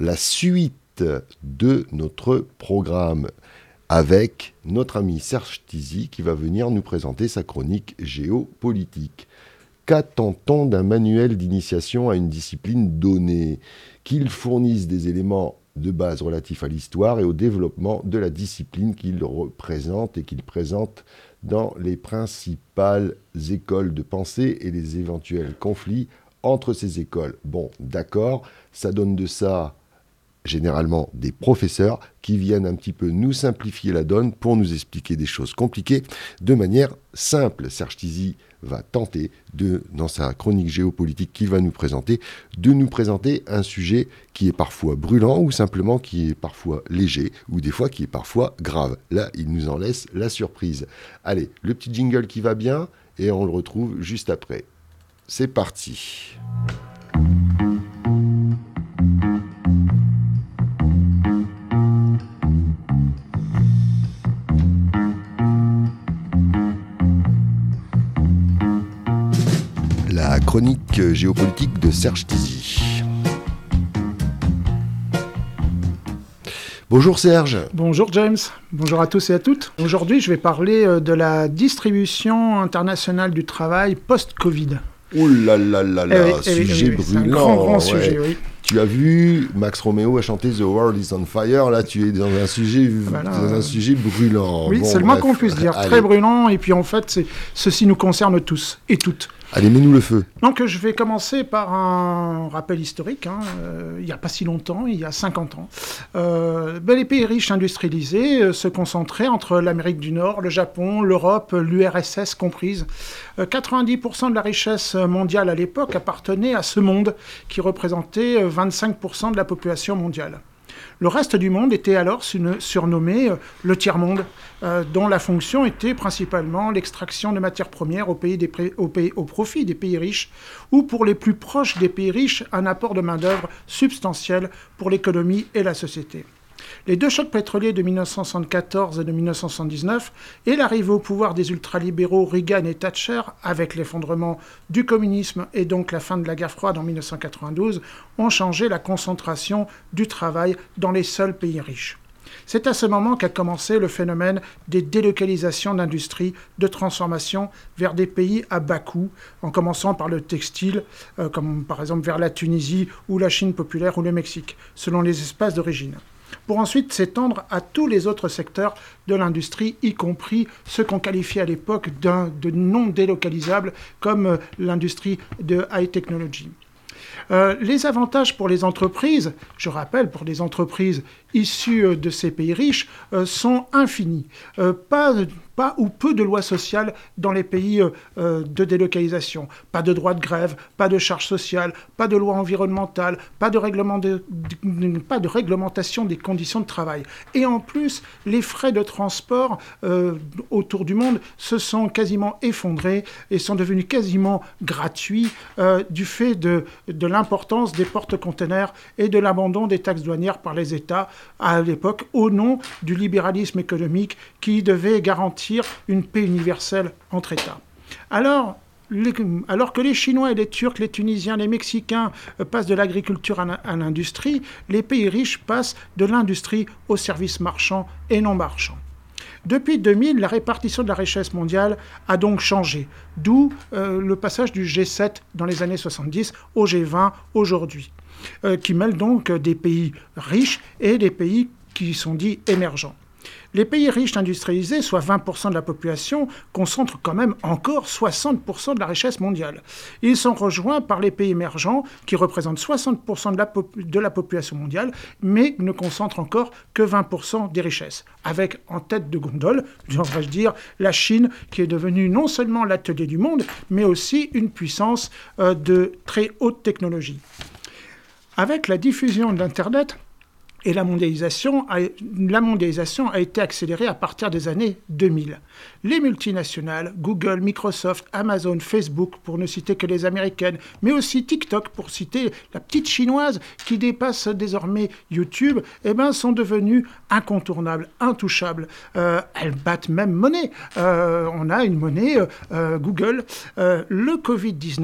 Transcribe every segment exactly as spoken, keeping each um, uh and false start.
la suite de notre programme avec notre ami Serge Tizi qui va venir nous présenter sa chronique géopolitique. Qu'attend-on d'un manuel d'initiation à une discipline donnée ? Qu'il fournisse des éléments de base relatifs à l'histoire et au développement de la discipline qu'il représente et qu'il présente dans les principales écoles de pensée et les éventuels conflits entre ces écoles. Bon, d'accord, ça donne de ça généralement des professeurs qui viennent un petit peu nous simplifier la donne pour nous expliquer des choses compliquées de manière simple. Serge Tizi va tenter, de, dans sa chronique géopolitique qu'il va nous présenter, de nous présenter un sujet qui est parfois brûlant ou simplement qui est parfois léger ou des fois qui est parfois grave. Là, il nous en laisse la surprise. Allez, le petit jingle qui va bien et on le retrouve juste après. C'est parti. La chronique géopolitique de Serge Tizi. Bonjour Serge. Bonjour James, bonjour à tous et à toutes. Aujourd'hui, je vais parler de la distribution internationale du travail post-Covid. Oh là là là là, eh oui, sujet eh oui, brûlant. C'est un grand, grand ouais. sujet, oui. Tu as vu, Max Romeo a chanté The World is on Fire. Là, tu es dans un sujet, voilà. dans un sujet brûlant. Oui, bon, c'est le moins qu'on puisse dire. Allez. Très brûlant. Et puis, en fait, c'est... ceci nous concerne tous et toutes. Allez, mets-nous le feu. Donc, je vais commencer par un rappel historique. Hein. Euh, il n'y a pas si longtemps, il y a cinquante ans. Euh, ben, les pays riches industrialisés euh, se concentraient entre l'Amérique du Nord, le Japon, l'Europe, l'U R S S comprise. Euh, quatre-vingt-dix pour cent de la richesse mondiale à l'époque appartenait à ce monde, qui représentait vingt-cinq pour cent de la population mondiale. Le reste du monde était alors surnommé le tiers-monde, euh, dont la fonction était principalement l'extraction de matières premières au, pays des pré- au, pays, au profit des pays riches, ou pour les plus proches des pays riches, un apport de main-d'œuvre substantiel pour l'économie et la société. Les deux chocs pétroliers de dix-neuf cent soixante-quatorze et de dix-neuf cent soixante-dix-neuf et l'arrivée au pouvoir des ultralibéraux Reagan et Thatcher, avec l'effondrement du communisme et donc la fin de la guerre froide en dix-neuf cent quatre-vingt-douze, ont changé la concentration du travail dans les seuls pays riches. C'est à ce moment qu'a commencé le phénomène des délocalisations d'industries de transformation vers des pays à bas coût, en commençant par le textile, euh, comme par exemple vers la Tunisie ou la Chine populaire ou le Mexique, selon les espaces d'origine, pour ensuite s'étendre à tous les autres secteurs de l'industrie, y compris ceux qu'on qualifiait à l'époque d'un, de non délocalisables, comme euh, l'industrie de high technology. Euh, les avantages pour les entreprises, je rappelle, pour les entreprises issues de ces pays riches, euh, sont infinis. Euh, pas, pas ou peu de lois sociales dans les pays euh, de délocalisation. Pas de droit de grève, pas de charges sociales, pas de loi environnementale, pas de, règlement de, de, pas de réglementation des conditions de travail. Et en plus, les frais de transport euh, autour du monde se sont quasiment effondrés et sont devenus quasiment gratuits euh, du fait de, de l'importance des porte-containers et de l'abandon des taxes douanières par les États à l'époque, au nom du libéralisme économique qui devait garantir une paix universelle entre États. Alors, les, alors que les Chinois et les Turcs, les Tunisiens, les Mexicains euh, passent de l'agriculture à, à l'industrie, les pays riches passent de l'industrie aux services marchands et non marchands. Depuis deux mille, la répartition de la richesse mondiale a donc changé, d'où euh, le passage du G sept dans les années soixante-dix au G vingt aujourd'hui, euh, qui mêle donc des pays riches et des pays qui sont dits émergents. Les pays riches industrialisés, soit vingt pour cent de la population, concentrent quand même encore soixante pour cent de la richesse mondiale. Ils sont rejoints par les pays émergents, qui représentent soixante pour cent de la, pop- de la population mondiale, mais ne concentrent encore que vingt pour cent des richesses. Avec en tête de gondole, devrais-je dire, la Chine, qui est devenue non seulement l'atelier du monde, mais aussi une puissance euh, de très haute technologie. Avec la diffusion de l'Internet, Et la mondialisation, a, la mondialisation a été accélérée à partir des années deux mille. Les multinationales, Google, Microsoft, Amazon, Facebook, pour ne citer que les américaines, mais aussi TikTok, pour citer la petite chinoise qui dépasse désormais YouTube, eh ben, sont devenues incontournables, intouchables. Euh, elles battent même monnaie. Euh, on a une monnaie euh, Google. Euh, le covid dix-neuf,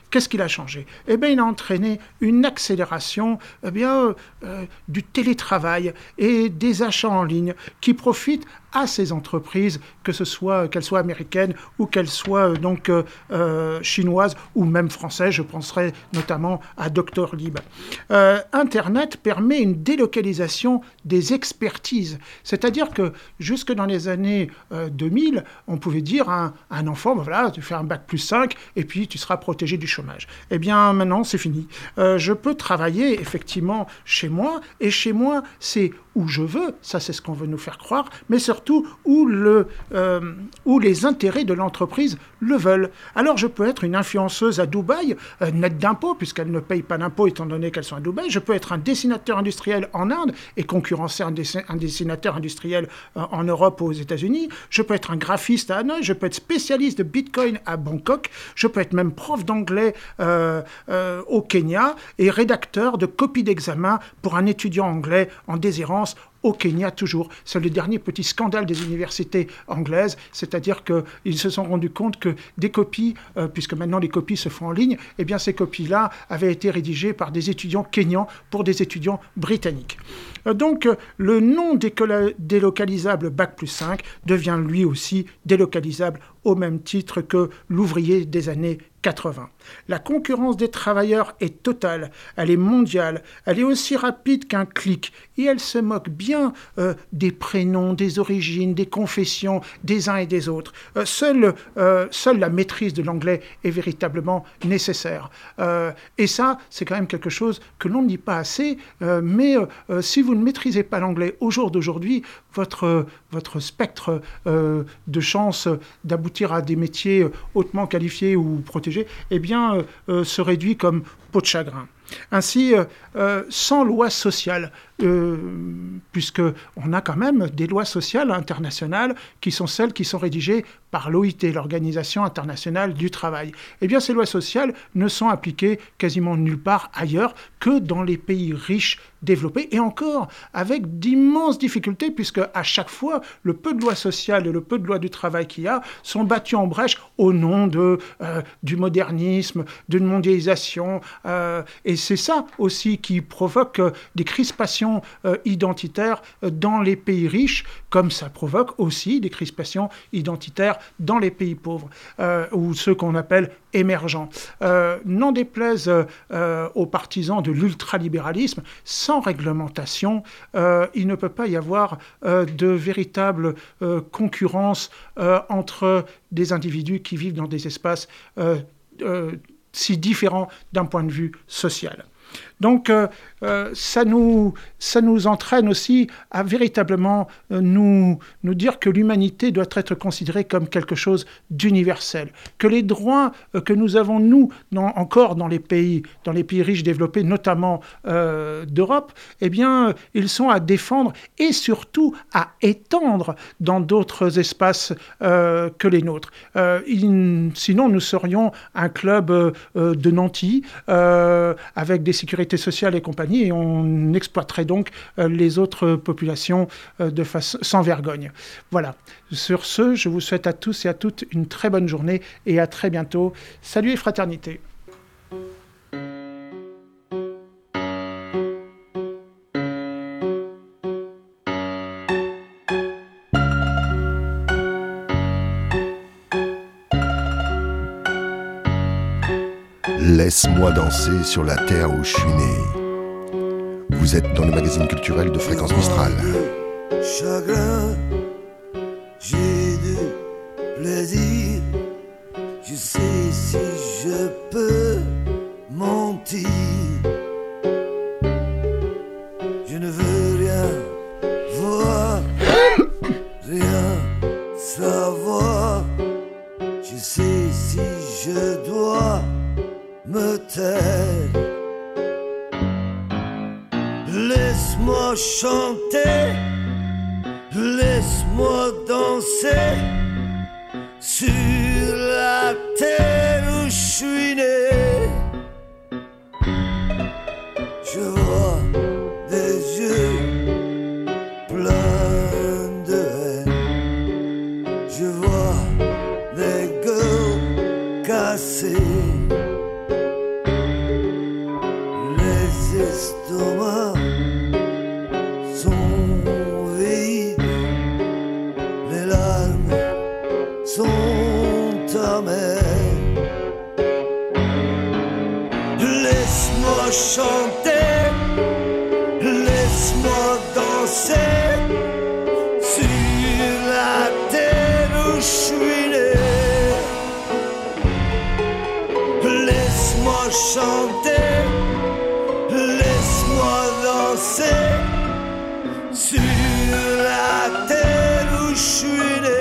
qu'est-ce qu'il a changé ? Eh bien, il a entraîné une accélération eh bien, euh, du télétravail et des achats en ligne qui profitent à ces entreprises, que ce soit qu'elles soient américaines ou qu'elles soient donc euh, chinoises ou même françaises. Je penserai notamment à Doctolib. Euh, Internet permet une délocalisation des expertises, c'est-à-dire que jusque dans les années euh, deux mille, on pouvait dire à un, à un enfant, ben voilà, tu fais un bac plus cinq et puis tu seras protégé du chômage. Eh bien maintenant c'est fini. Euh, je peux travailler effectivement chez moi, et chez moi c'est où je veux, ça c'est ce qu'on veut nous faire croire, mais surtout où, le, euh, où les intérêts de l'entreprise le veulent. Alors je peux être une influenceuse à Dubaï, euh, nette d'impôts, puisqu'elle ne paye pas d'impôts étant donné qu'elles sont à Dubaï. Je peux être un dessinateur industriel en Inde et concurrencer un, dessin, un dessinateur industriel euh, en Europe ou aux États-Unis. Je peux être un graphiste à Hanoï, je peux être spécialiste de Bitcoin à Bangkok, je peux être même prof d'anglais euh, euh, au Kenya et rédacteur de copies d'examen pour un étudiant anglais en déshérence au Kenya toujours. C'est le dernier petit scandale des universités anglaises, c'est-à-dire qu'ils se sont rendus compte que des copies, euh, puisque maintenant les copies se font en ligne, eh bien ces copies-là avaient été rédigées par des étudiants kenyans pour des étudiants britanniques. Euh, donc le non décola- délocalisable bac plus cinq devient lui aussi délocalisable au même titre que l'ouvrier des années quatre-vingts. La concurrence des travailleurs est totale, elle est mondiale, elle est aussi rapide qu'un clic, et elle se moque bien euh, des prénoms, des origines, des confessions des uns et des autres. Euh, seule, euh, seule la maîtrise de l'anglais est véritablement nécessaire. Euh, et ça, c'est quand même quelque chose que l'on ne dit pas assez, euh, mais euh, si vous ne maîtrisez pas l'anglais au jour d'aujourd'hui, votre, votre spectre euh, de chance d'aboutir à des métiers hautement qualifiés ou protégés, eh bien, euh, euh, se réduit comme peau de chagrin. Ainsi, euh, euh, sans loi sociale, euh, puisqu'on a quand même des lois sociales internationales qui sont celles qui sont rédigées par l'O I T, l'Organisation internationale du travail. Eh bien, ces lois sociales ne sont appliquées quasiment nulle part ailleurs que dans les pays riches développés, et encore avec d'immenses difficultés, puisque à chaque fois, le peu de lois sociales et le peu de lois du travail qu'il y a sont battus en brèche au nom de, euh, du modernisme, d'une mondialisation, euh, et c'est ça aussi qui provoque euh, des crispations euh, identitaires dans les pays riches, comme ça provoque aussi des crispations identitaires dans les pays pauvres, euh, ou ceux qu'on appelle émergents. Euh, n'en déplaise euh, aux partisans de l'ultralibéralisme, sans réglementation, euh, il ne peut pas y avoir euh, de véritable euh, concurrence euh, entre des individus qui vivent dans des espaces euh, euh, si différents d'un point de vue social. Donc, euh, euh, ça, nous, ça nous entraîne aussi à véritablement euh, nous, nous dire que l'humanité doit être considérée comme quelque chose d'universel, que les droits euh, que nous avons, nous, dans, encore dans les pays, dans les pays riches développés, notamment euh, d'Europe, eh bien, ils sont à défendre et surtout à étendre dans d'autres espaces euh, que les nôtres. Euh, il, sinon, nous serions un club euh, de nantis euh, avec des sécurités sociales et compagnie, et on exploiterait donc euh, les autres populations euh, de façon, sans vergogne. Voilà. Sur ce, je vous souhaite à tous et à toutes une très bonne journée et à très bientôt. Salut et fraternité. Laisse-moi danser sur la terre où je suis né. Vous êtes dans le magazine culturel de Fréquence Mistral. Chagrin, j'ai du plaisir. Je sais si je peux mentir. Je ne veux rien voir, rien savoir. Je sais si je dois me taire. Laisse-moi chanter, laisse-moi danser sur la terre où je suis né. Je vois des yeux pleins de haine. Je vois des gueules cassées. danser sur la terre où je suis né. Laisse-moi chanter, laisse-moi danser sur la terre où je suis né.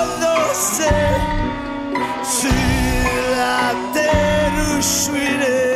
Sur la terre où je suis né.